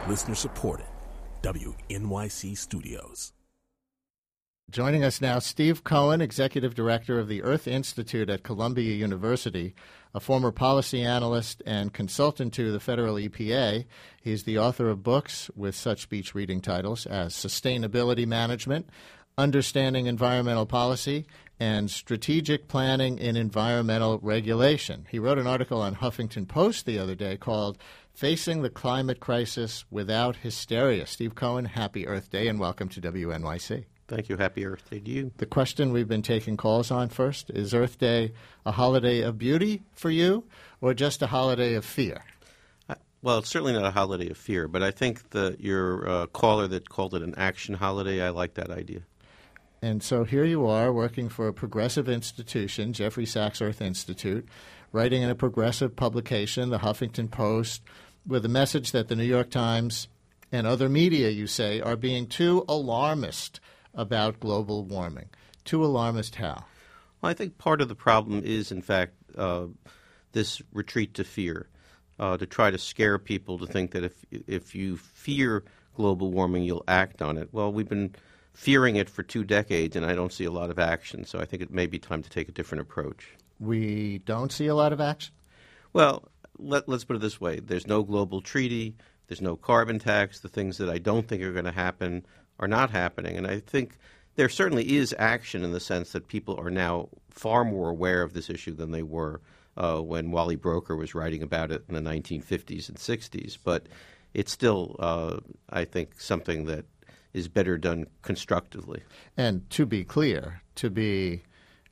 Listener supported. WNYC Studios. Joining us now, Steve Cohen, Executive Director of the Earth Institute at Columbia University, a former policy analyst and consultant to the federal EPA. He's the author of books with such speech reading titles as Sustainability Management, Understanding Environmental Policy, and Strategic Planning in Environmental Regulation. He wrote an article on Huffington Post the other day called Facing the Climate Crisis Without Hysteria. Steve Cohen, happy Earth Day and welcome to WNYC. Thank you. Happy Earth Day to you. The question we've been taking calls on first, is Earth Day a holiday of beauty for you or just a holiday of fear? Well, it's certainly not a holiday of fear, but I think your caller that called it an action holiday, I like that idea. And so here you are working for a progressive institution, Jeffrey Sachs Earth Institute, writing in a progressive publication, the Huffington Post, with a message that the New York Times and other media, you say, are being too alarmist about global warming. Too alarmist how? Well, I think part of the problem is, in fact, this retreat to fear, to try to scare people to think that if you fear global warming, you'll act on it. Well, we've been fearing it for 2 decades, and I don't see a lot of action, so I think it may be time to take a different approach. We don't see a lot of action? Well, let's put it this way. There's no global treaty. There's no carbon tax. The things that I don't think are going to happen are not happening. And I think there certainly is action in the sense that people are now far more aware of this issue than they were when Wally Broecker was writing about it in the 1950s and 60s. But it's still, I think, something that is better done constructively. And to be clear, to be,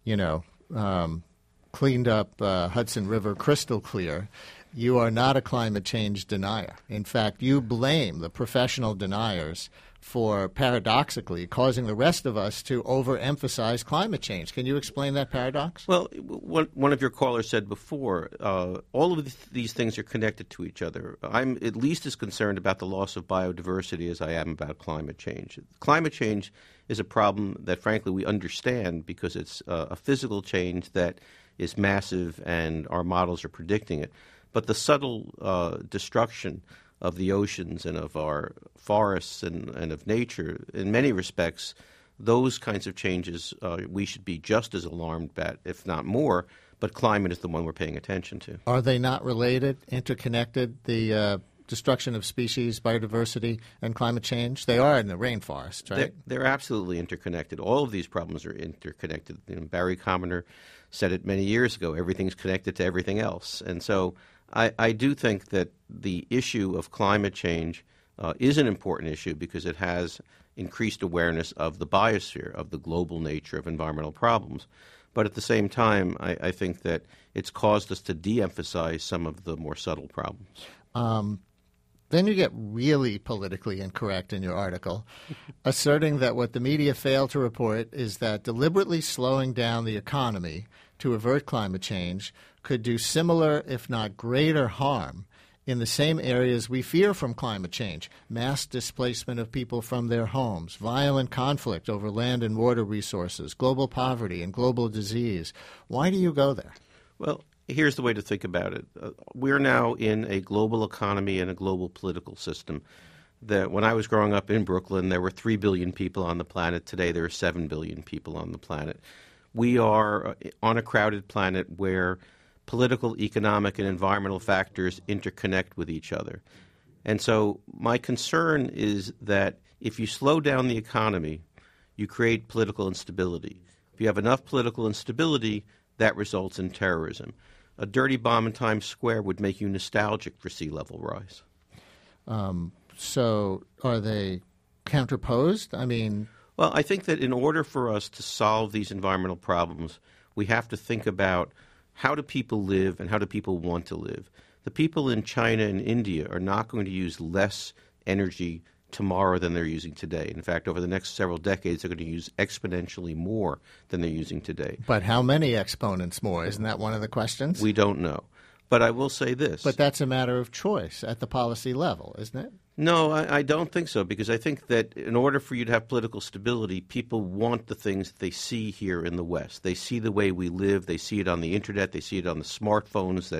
cleaned up Hudson River crystal clear, you are not a climate change denier. In fact, you blame the professional deniers for, paradoxically, causing the rest of us to overemphasize climate change. Can you explain that paradox? Well, one of your callers said before, all of these things are connected to each other. I'm at least as concerned about the loss of biodiversity as I am about climate change. Climate change is a problem that, frankly, we understand because it's a physical change that is massive and our models are predicting it. But the subtle destruction of the oceans and of our forests and of nature, in many respects, those kinds of changes we should be just as alarmed about, if not more, but climate is the one we're paying attention to. Are they not related, interconnected, the destruction of species, biodiversity, and climate change? They are in the rainforest, right? They're absolutely interconnected. All of these problems are interconnected. Barry Commoner said it many years ago, everything's connected to everything else. And so I do think that the issue of climate change is an important issue because it has increased awareness of the biosphere, of the global nature of environmental problems. But at the same time, I think that it's caused us to de-emphasize some of the more subtle problems. Then you get really politically incorrect in your article, asserting that what the media fail to report is that deliberately slowing down the economy to avert climate change could do similar, if not greater, harm in the same areas we fear from climate change: mass displacement of people from their homes, violent conflict over land and water resources, global poverty, and global disease. Why do you go there? Well, here's the way to think about it. We're now in a global economy and a global political system. That when I was growing up in Brooklyn, there were 3 billion people on the planet. Today, there are 7 billion people on the planet. We are on a crowded planet where political, economic, and environmental factors interconnect with each other. And so my concern is that if you slow down the economy, you create political instability. If you have enough political instability, that results in terrorism. A dirty bomb in Times Square would make you nostalgic for sea level rise. So are they counterposed? Well, I think that in order for us to solve these environmental problems, we have to think about how do people live and how do people want to live. The people in China and India are not going to use less energy tomorrow than they're using today. In fact, over the next several decades, they're going to use exponentially more than they're using today. But how many exponents more? Isn't that one of the questions? We don't know. But I will say this. But that's a matter of choice at the policy level, isn't it? No, I don't think so, because I think that in order for you to have political stability, people want the things that they see here in the West. They see the way we live. They see it on the Internet. They see it on the smartphones that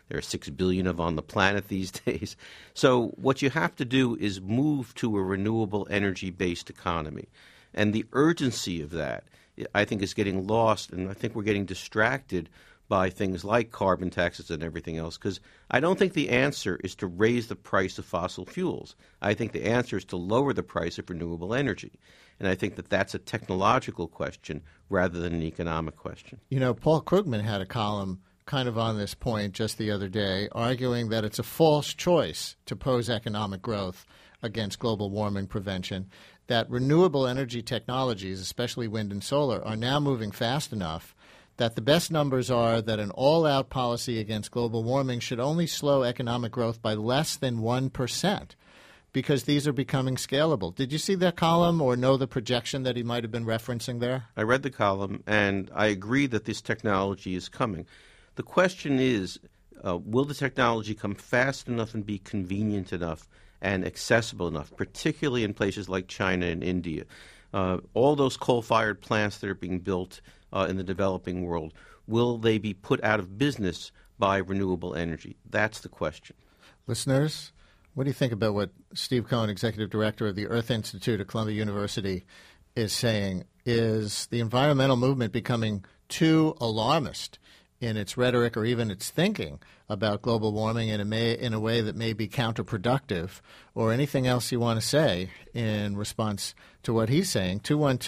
There are 6 billion of on the planet these days. So what you have to do is move to a renewable energy-based economy. And the urgency of that, I think, is getting lost, and I think we're getting distracted by things like carbon taxes and everything else, because I don't think the answer is to raise the price of fossil fuels. I think the answer is to lower the price of renewable energy. And I think that that's a technological question rather than an economic question. You know, Paul Krugman had a column kind of on this point just the other day, arguing that it's a false choice to pose economic growth against global warming prevention, that renewable energy technologies, especially wind and solar, are now moving fast enough that the best numbers are that an all-out policy against global warming should only slow economic growth by less than 1%, because these are becoming scalable. Did you see that column or know the projection that he might have been referencing there? I read the column, and I agree that this technology is coming. The question is, will the technology come fast enough and be convenient enough and accessible enough, particularly in places like China and India? All those coal-fired plants that are being built in the developing world, will they be put out of business by renewable energy? That's the question. Listeners, what do you think about what Steve Cohen, Executive Director of the Earth Institute at Columbia University, is saying? Is the environmental movement becoming too alarmist in its rhetoric or even its thinking about global warming in a way that may be counterproductive, or anything else you want to say in response to what he's saying?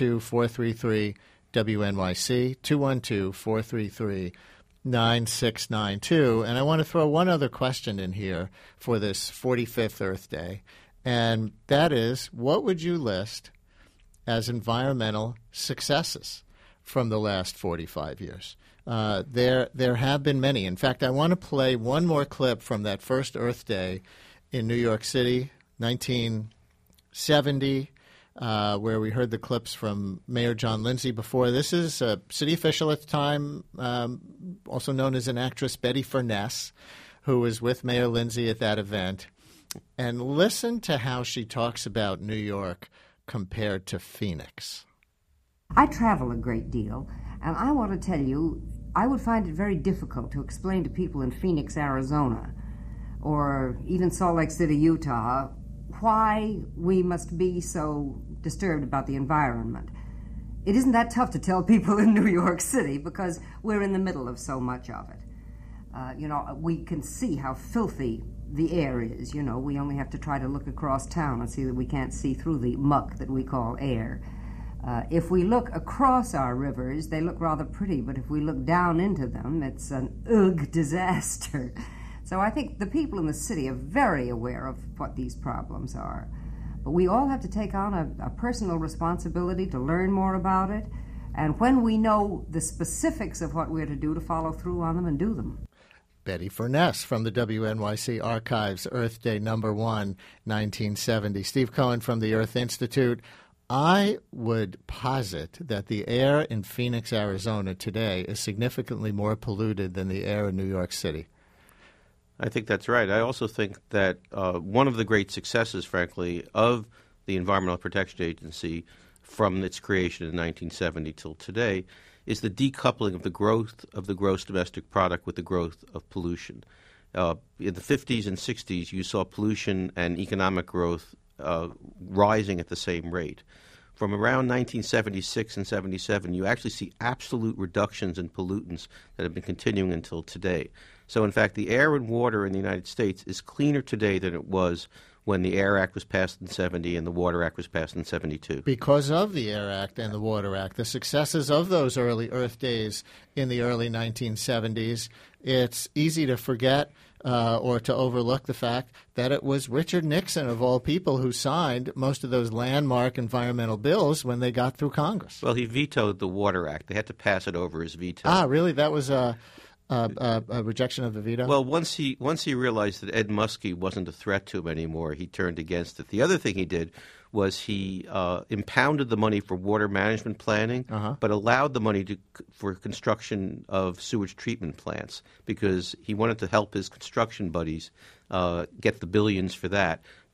212-433-WNYC, 212-433-9692. And I want to throw one other question in here for this 45th Earth Day, and that is, what would you list as environmental successes from the last 45 years? There have been many. In fact, I want to play one more clip from that first Earth Day in New York City, 1970, where we heard the clips from Mayor John Lindsay before. This is a city official at the time, also known as an actress, Betty Furness, who was with Mayor Lindsay at that event. And listen to how she talks about New York compared to Phoenix. I travel a great deal, and I want to tell you, I would find it very difficult to explain to people in Phoenix, Arizona, or even Salt Lake City, Utah, why we must be so disturbed about the environment. It isn't that tough to tell people in New York City because we're in the middle of so much of it. We can see how filthy the air is. We only have to try to look across town and see that we can't see through the muck that we call air. If we look across our rivers, they look rather pretty, but if we look down into them, it's an disaster. So I think the people in the city are very aware of what these problems are. But we all have to take on a personal responsibility to learn more about it, and when we know the specifics of what we're to do, to follow through on them and do them. Betty Furness from the WNYC Archives, Earth Day number 1, 1970. Steve Cohen from the Earth Institute. I would posit that the air in Phoenix, Arizona today is significantly more polluted than the air in New York City. I think that's right. I also think that one of the great successes, frankly, of the Environmental Protection Agency from its creation in 1970 till today is the decoupling of the growth of the gross domestic product with the growth of pollution. In the 50s and 60s, you saw pollution and economic growth rising at the same rate. From around 1976 and 77, you actually see absolute reductions in pollutants that have been continuing until today. So, in fact, the air and water in the United States is cleaner today than it was when the Air Act was passed in 70 and the Water Act was passed in 72. Because of the Air Act and the Water Act, the successes of those early Earth Days in the early 1970s, it's easy to forget or to overlook the fact that it was Richard Nixon, of all people, who signed most of those landmark environmental bills when they got through Congress. Well, he vetoed the Water Act. They had to pass it over his veto. Ah, really? That was a rejection of the veto? Well, once he realized that Ed Muskie wasn't a threat to him anymore, he turned against it. The other thing he did was he impounded the money for water management planning, but allowed the money for construction of sewage treatment plants because he wanted to help his construction buddies get the billions for that.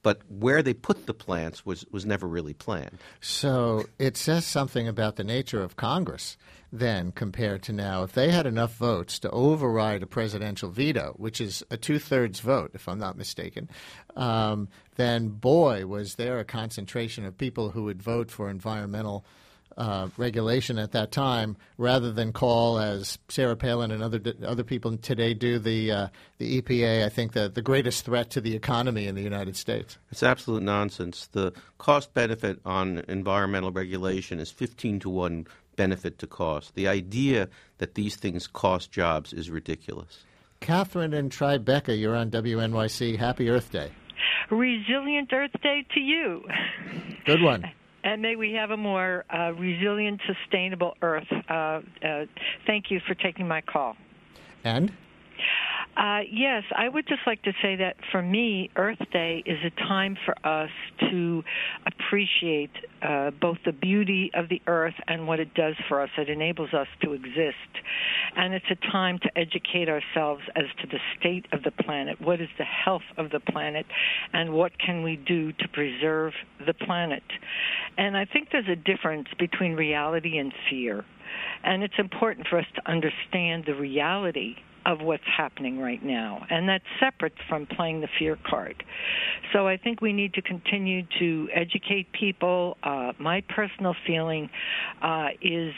but where they put the plants was never really planned. So it says something about the nature of Congress then compared to now. If they had enough votes to override a presidential veto, which is a 2/3 vote, if I'm not mistaken, then boy, was there a concentration of people who would vote for environmental regulation at that time, rather than call, as Sarah Palin and other people today do, the EPA, I think, the greatest threat to the economy in the United States. It's absolute nonsense. The cost benefit on environmental regulation is 15 to 1 benefit to cost. The idea that these things cost jobs is ridiculous. Catherine in Tribeca, you're on WNYC. Happy Earth Day. Resilient Earth Day to you. Good one. And may we have a more resilient, sustainable Earth. Thank you for taking my call. And? Yes, I would just like to say that for me, Earth Day is a time for us to appreciate both the beauty of the Earth and what it does for us. It enables us to exist. And it's a time to educate ourselves as to the state of the planet. What is the health of the planet? And what can we do to preserve the planet? And I think there's a difference between reality and fear. And it's important for us to understand the reality of what's happening right now, and that's separate from playing the fear card. So I think we need to continue to educate people. My personal feeling is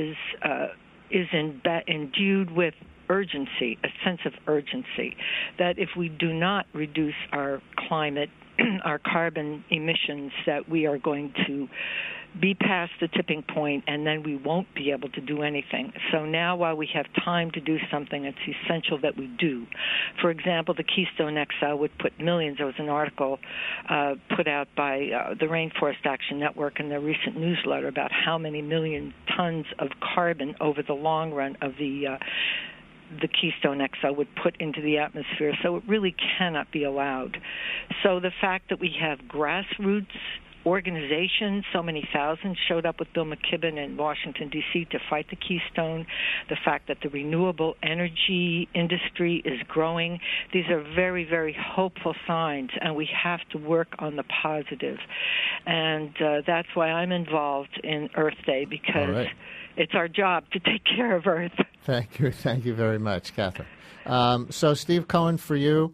endued with urgency, a sense of urgency, that if we do not reduce our climate, our carbon emissions, that we are going to be past the tipping point, and then we won't be able to do anything. So now, while we have time to do something, it's essential that we do. For example, the Keystone XL would put millions. There was an article put out by the Rainforest Action Network in their recent newsletter about how many million tons of carbon over the long run of the Keystone XL would put into the atmosphere. So it really cannot be allowed. So the fact that we have grassroots organizations, so many thousands showed up with Bill McKibben in Washington, D.C. to fight the Keystone, the fact that the renewable energy industry is growing, these are very, very hopeful signs, and we have to work on the positive. And that's why I'm involved in Earth Day, because it's our job to take care of Earth. Thank you. Thank you very much, Catherine. So, Steve Cohen, for you,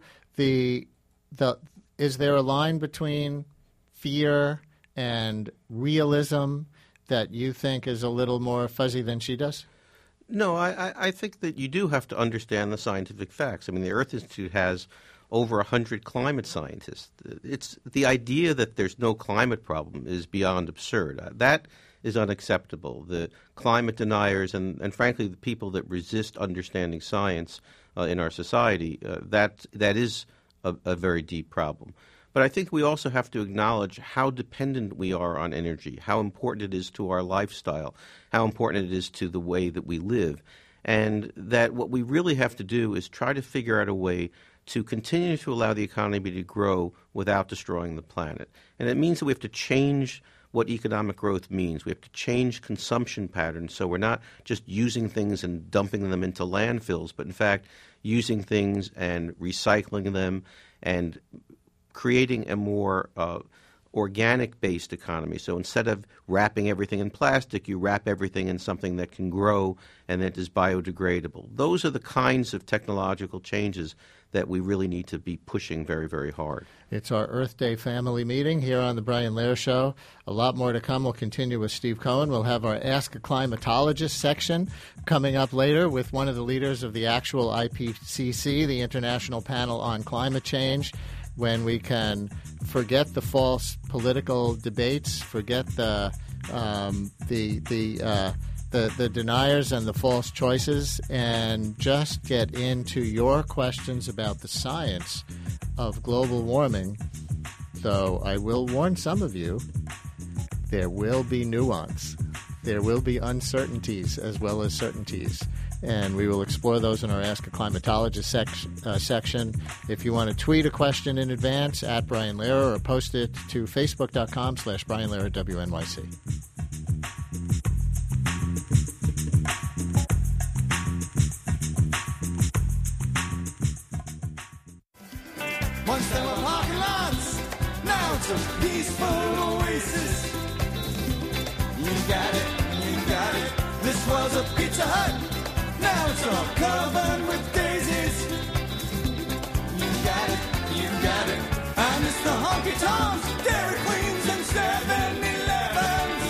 is there a line between fear and realism that you think is a little more fuzzy than she does? No, I think that you do have to understand the scientific facts. I mean, the Earth Institute has over 100 climate scientists. It's the idea that there's no climate problem is beyond absurd. That is unacceptable. The climate deniers and frankly, the people that resist understanding science in our society, that is a very deep problem. But I think we also have to acknowledge how dependent we are on energy, how important it is to our lifestyle, how important it is to the way that we live, and that what we really have to do is try to figure out a way to continue to allow the economy to grow without destroying the planet. And it means that we have to change what economic growth means. We have to change consumption patterns so we're not just using things and dumping them into landfills, but in fact using things and recycling them and creating a more organic-based economy. So instead of wrapping everything in plastic, you wrap everything in something that can grow and that is biodegradable. Those are the kinds of technological changes that we really need to be pushing very, very hard. It's our Earth Day family meeting here on the Brian Lehrer Show. A lot more to come. We'll continue with Steve Cohen. We'll have our Ask a Climatologist section coming up later with one of the leaders of the actual IPCC, the International Panel on Climate Change, when we can forget the false political debates, forget the deniers and the false choices, and just get into your questions about the science of global warming. Though I will warn some of you, there will be nuance. There will be uncertainties as well as certainties. And we will explore those in our Ask a Climatologist section. If you want to tweet a question in advance, at Brian Lehrer, or post it to facebook.com/Brian Lehrer WNYC. Once there were parking lots, now was a peaceful oasis. You got it, this was a Pizza Hut. Now it's all covered with daisies. You got it, I miss the honky tonks, Dairy Queens and 7-Elevens.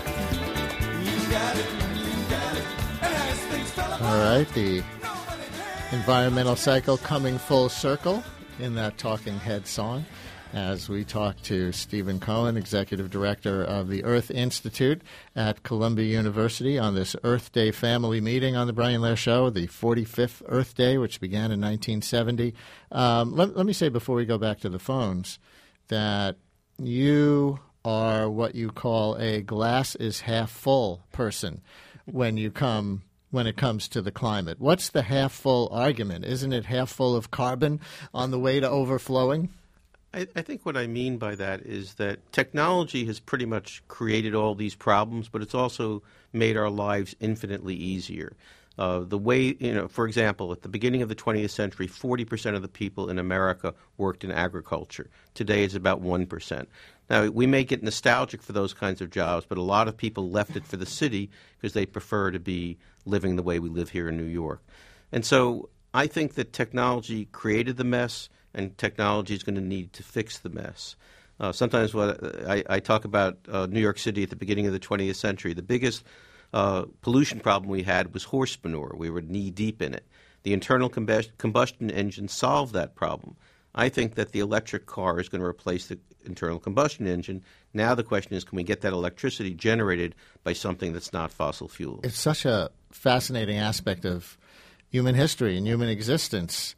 You got it, and as things fell apart. All right, the environmental cycle coming full circle in that Talking Head song as we talk to Stephen Cohen, Executive Director of the Earth Institute at Columbia University, on this Earth Day family meeting on the Brian Lehrer Show, the 45th Earth Day, which began in 1970. Let me say before we go back to the phones that you are what you call a glass is half full person when it comes to the climate. What's the half full argument? Isn't it half full of carbon on the way to overflowing? I think what I mean by that is that technology has pretty much created all these problems, but it's also made our lives infinitely easier. The way, for example, at the beginning of the 20th century, 40% of the people in America worked in agriculture. Today it's about 1%. Now, we may get nostalgic for those kinds of jobs, but a lot of people left it for the city because they prefer to be living the way we live here in New York. And so I think that technology created the mess, and technology is going to need to fix the mess. Sometimes what I talk about New York City at the beginning of the 20th century, the biggest pollution problem we had was horse manure. We were knee-deep in it. The internal combustion engine solved that problem. I think that the electric car is going to replace the internal combustion engine. Now the question is, can we get that electricity generated by something that's not fossil fuel? It's such a fascinating aspect of human history and human existence,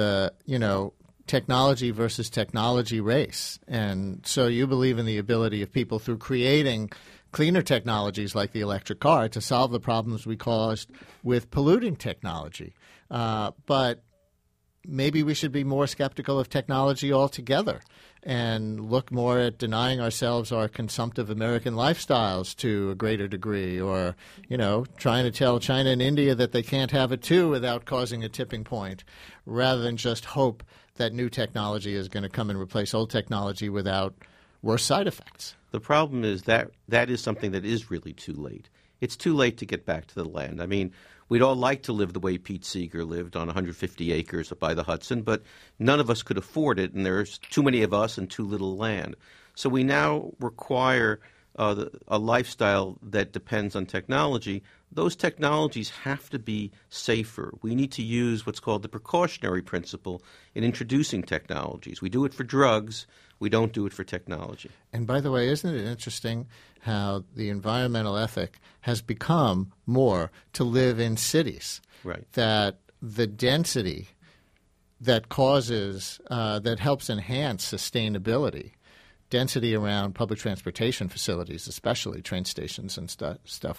technology versus technology race. And so you believe in the ability of people, through creating cleaner technologies like the electric car, to solve the problems we caused with polluting technology. But maybe we should be more skeptical of technology altogether and look more at denying ourselves our consumptive American lifestyles to a greater degree, or, trying to tell China and India that they can't have it too without causing a tipping point, rather than just hope that new technology is going to come and replace old technology without worse side effects. The problem is that is something that is really too late. It's too late to get back to the land. I mean, we'd all like to live the way Pete Seeger lived on 150 acres by the Hudson, but none of us could afford it, and there's too many of us and too little land. So we now require a lifestyle that depends on technology. Those technologies have to be safer. We need to use what's called the precautionary principle in introducing technologies. We do it for drugs. We don't do it for technology. And by the way, isn't it interesting how the environmental ethic has become more to live in cities? Right. That the density that causes, that helps enhance sustainability, density around public transportation facilities, especially train stations and stuff,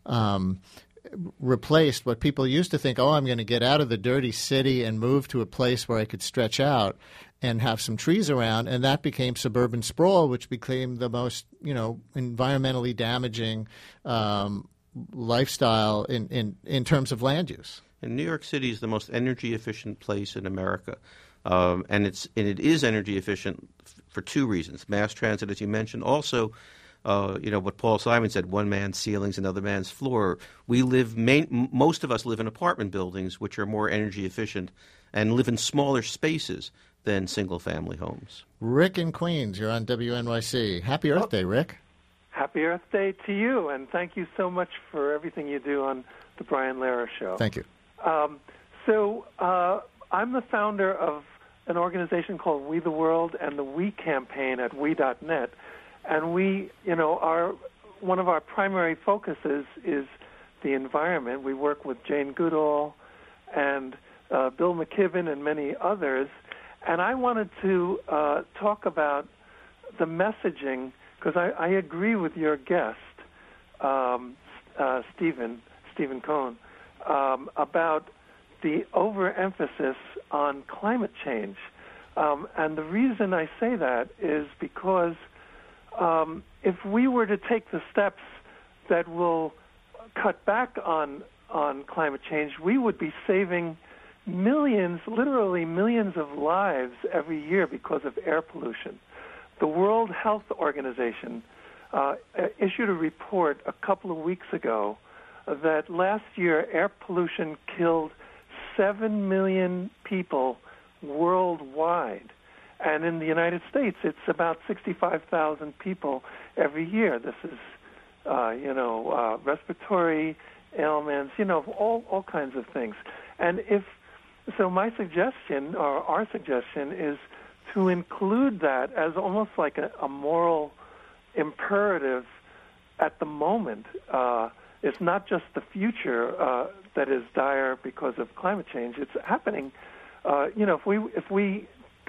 replaced what people used to think, I'm going to get out of the dirty city and move to a place where I could stretch out and have some trees around, and that became suburban sprawl, which became the most, environmentally damaging lifestyle in terms of land use. And New York City is the most energy efficient place in America, and it is energy efficient for two reasons: mass transit, as you mentioned, also. What Paul Simon said, one man's ceilings, another man's floor. Most of us live in apartment buildings, which are more energy efficient and live in smaller spaces than single-family homes. Rick in Queens, you're on WNYC. Happy Earth Day, Rick. Happy Earth Day to you, and thank you so much for everything you do on the Brian Lehrer Show. Thank you. I'm the founder of an organization called We the World and the We campaign at we.net. And we, one of our primary focuses is the environment. We work with Jane Goodall and Bill McKibben and many others. And I wanted to talk about the messaging, because I agree with your guest, Stephen Cohen, about the overemphasis on climate change. And the reason I say that is because if we were to take the steps that will cut back on climate change, we would be saving millions, literally millions of lives every year because of air pollution. The World Health Organization issued a report a couple of weeks ago that last year air pollution killed 7 million people worldwide. And in the United States, it's about 65,000 people every year. This is, respiratory ailments, all kinds of things. And so my suggestion, or our suggestion, is to include that as almost like a moral imperative at the moment. It's not just the future that is dire because of climate change. It's happening. If we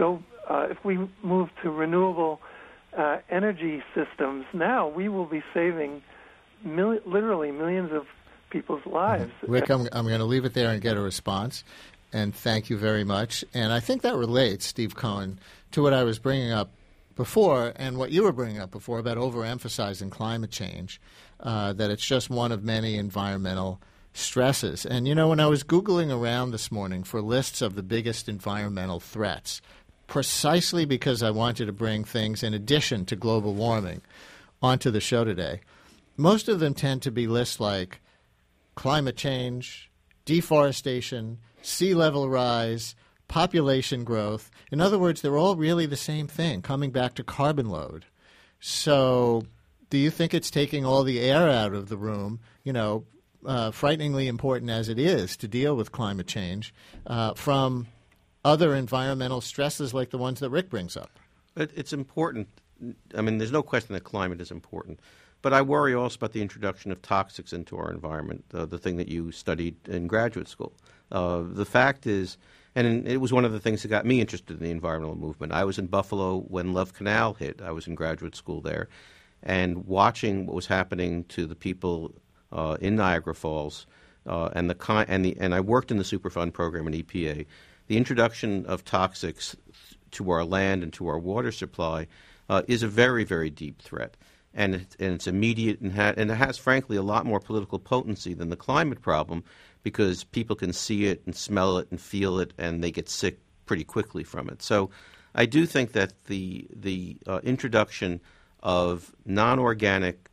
move to renewable energy systems now, we will be saving literally millions of people's lives. Rick, I'm going to leave it there and get a response. And thank you very much. And I think that relates, Steve Cohen, to what I was bringing up before and what you were bringing up before about overemphasizing climate change, that it's just one of many environmental stresses. And, when I was Googling around this morning for lists of the biggest environmental threats, precisely because I wanted to bring things in addition to global warming onto the show today, most of them tend to be lists like climate change, deforestation, sea level rise, population growth. In other words, they're all really the same thing, coming back to carbon load. So do you think it's taking all the air out of the room, frighteningly important as it is to deal with climate change, from other environmental stresses like the ones that Rick brings up? It's important. I mean, there's no question that climate is important. But I worry also about the introduction of toxics into our environment, the thing that you studied in graduate school. The fact is, and it was one of the things that got me interested in the environmental movement. I was in Buffalo when Love Canal hit. I was in graduate school there. And watching what was happening to the people in Niagara Falls, and I worked in the Superfund program in EPA, the introduction of toxics to our land and to our water supply is a very, very deep threat. And it's immediate and it has, frankly, a lot more political potency than the climate problem because people can see it and smell it and feel it, and they get sick pretty quickly from it. So I do think that the introduction of non-organic,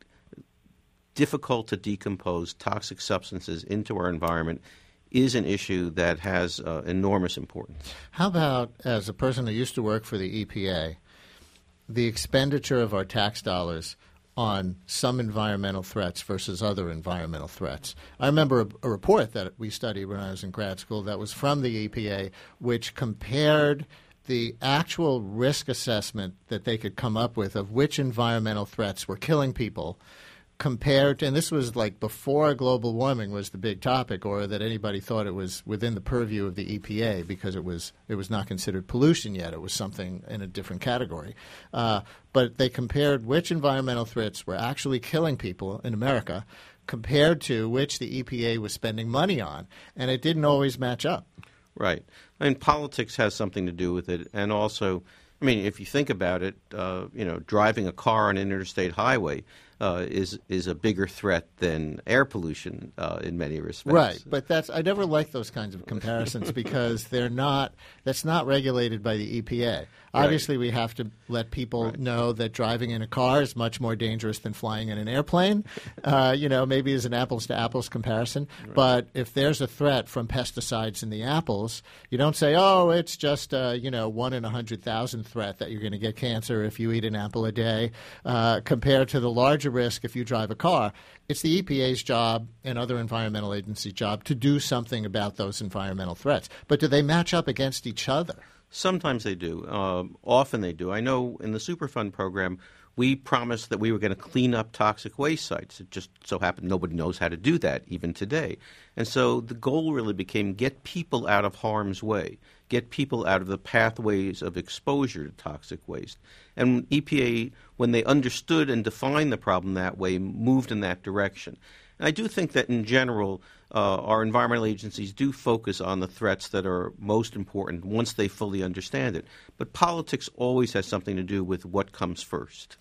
difficult-to-decompose toxic substances into our environment is an issue that has enormous importance. How about, as a person who used to work for the EPA, the expenditure of our tax dollars on some environmental threats versus other environmental threats? I remember a report that we studied when I was in grad school that was from the EPA, which compared the actual risk assessment that they could come up with of which environmental threats were killing people compared to, and this was like before global warming was the big topic, or that anybody thought it was within the purview of the EPA because it was not considered pollution yet. It was something in a different category. But they compared which environmental threats were actually killing people in America compared to which the EPA was spending money on, and it didn't always match up. Right. I mean, politics has something to do with it, and also, I mean, if you think about it, driving a car on an interstate highway is a bigger threat than air pollution in many respects. Right, but I never like those kinds of comparisons because that's not regulated by the EPA. Obviously, we have to let people know that driving in a car is much more dangerous than flying in an airplane. Maybe as an apples-to-apples comparison. Right. But if there's a threat from pesticides in the apples, you don't say, oh, it's just a 1 in 100,000 threat that you're going to get cancer if you eat an apple a day, compared to the larger risk if you drive a car. It's the EPA's job and other environmental agencies' job to do something about those environmental threats. But do they match up against each other? Sometimes they do. Often they do. I know in the Superfund program, we promised that we were going to clean up toxic waste sites. It just so happened nobody knows how to do that even today. And so the goal really became get people out of harm's way, get people out of the pathways of exposure to toxic waste. And EPA, when they understood and defined the problem that way, moved in that direction. And I do think that in general, our environmental agencies do focus on the threats that are most important once they fully understand it. But politics always has something to do with what comes first.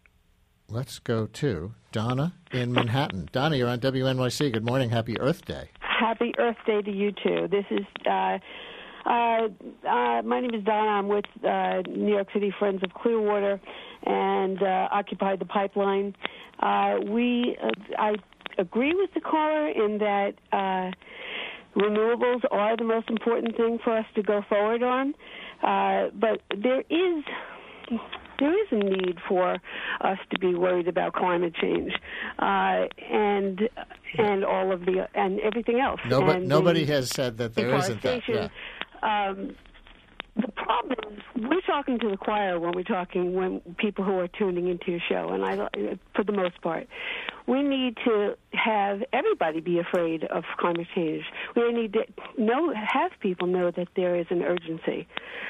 Let's go to Donna in Manhattan. Donna, you're on WNYC. Good morning. Happy Earth Day. Happy Earth Day to you, too. This is My name is Donna. I'm with New York City Friends of Clearwater and Occupy the Pipeline. I agree with the caller in that renewables are the most important thing for us to go forward on, but there is a need for us to be worried about climate change and all of the and everything else. Nobody has said that there isn't that. Yeah. The problem is we're talking to the choir when people who are tuning into your show, and for the most part, we need to have everybody be afraid of climate change. We need to have people know that there is an urgency.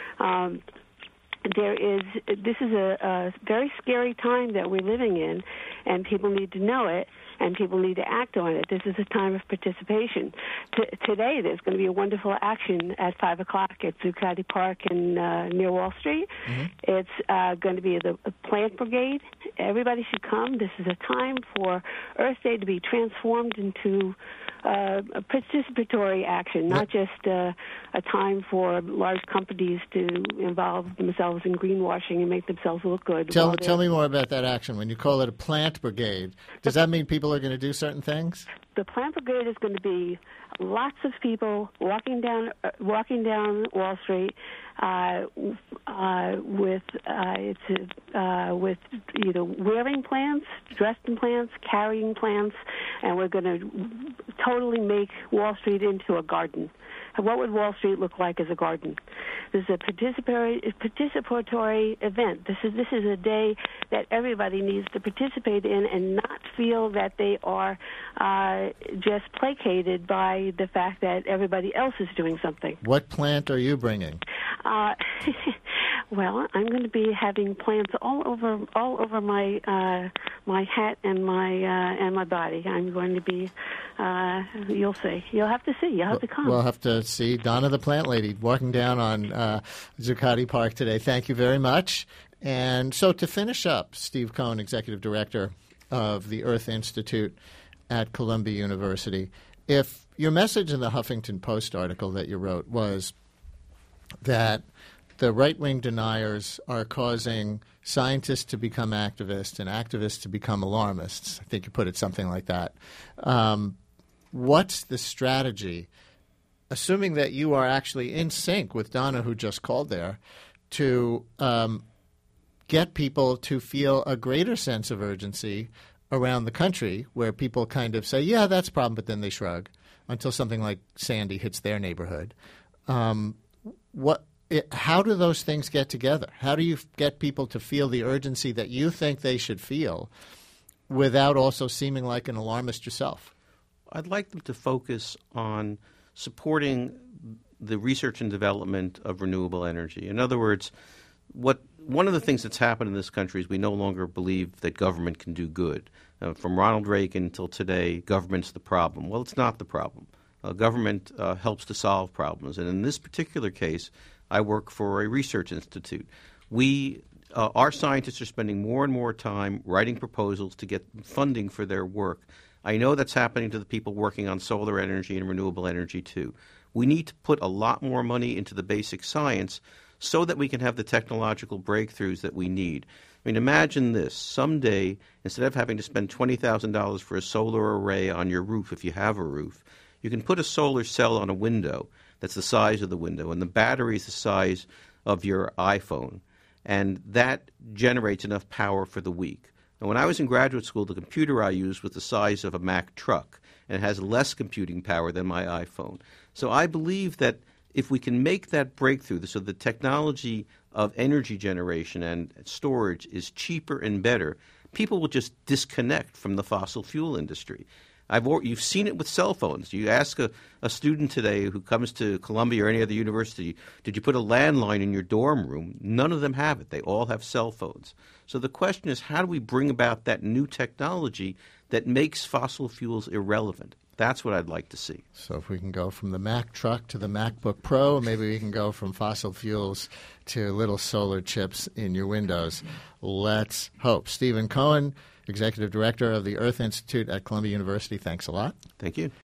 This is a very scary time that we're living in, and people need to know it, and people need to act on it. This is a time of participation. Today, there's going to be a wonderful action at 5 o'clock at Zuccotti Park near Wall Street. Mm-hmm. It's going to be the Plant Brigade. Everybody should come. This is a time for Earth Day to be transformed into a participatory action, not just a time for large companies to involve themselves in greenwashing and make themselves look good. Tell me more about that action. When you call it a plant brigade, does that mean people are going to do certain things? The plant brigade is going to be lots of people walking down Wall Street with either wearing plants, dressed in plants, carrying plants, and we're going to totally make Wall Street into a garden. What would Wall Street look like as a garden? This is a participatory event. This is a day that everybody needs to participate in and not feel that they are just placated by the fact that everybody else is doing something. What plant are you bringing? Well, I'm going to be having plants all over my hat and my body. I'm going to be. You'll see. You'll have to see. You'll have to come. We'll have to see Donna the Plant Lady walking down on Zuccotti Park today. Thank you very much. And so to finish up, Steve Cohen, Executive Director of the Earth Institute at Columbia University, if your message in the Huffington Post article that you wrote was that the right-wing deniers are causing scientists to become activists and activists to become alarmists, I think you put it something like that, what's the strategy, assuming that you are actually in sync with Donna, who just called there, to get people to feel a greater sense of urgency around the country where people kind of say, yeah, that's a problem, but then they shrug until something like Sandy hits their neighborhood. How do those things get together? How do you get people to feel the urgency that you think they should feel without also seeming like an alarmist yourself? I'd like them to focus on supporting the research and development of renewable energy. In other words, one of the things that's happened in this country is we no longer believe that government can do good. From Ronald Reagan until today, government's the problem. Well, it's not the problem. Government helps to solve problems. And in this particular case, I work for a research institute. Our scientists are spending more and more time writing proposals to get funding for their work. I know that's happening to the people working on solar energy and renewable energy too. We need to put a lot more money into the basic science so that we can have the technological breakthroughs that we need. I mean, imagine this. Someday, instead of having to spend $20,000 for a solar array on your roof, if you have a roof, you can put a solar cell on a window that's the size of the window, and the battery is the size of your iPhone, and that generates enough power for the week. And when I was in graduate school, the computer I used was the size of a Mac truck, and it has less computing power than my iPhone. So I believe that if we can make that breakthrough, so the technology of energy generation and storage is cheaper and better, people will just disconnect from the fossil fuel industry. You've seen it with cell phones. You ask a student today who comes to Columbia or any other university, did you put a landline in your dorm room? None of them have it. They all have cell phones. So the question is, how do we bring about that new technology that makes fossil fuels irrelevant? That's what I'd like to see. So if we can go from the Mac truck to the MacBook Pro, maybe we can go from fossil fuels to little solar chips in your windows. Let's hope. Stephen Cohen, Executive Director of the Earth Institute at Columbia University, thanks a lot. Thank you.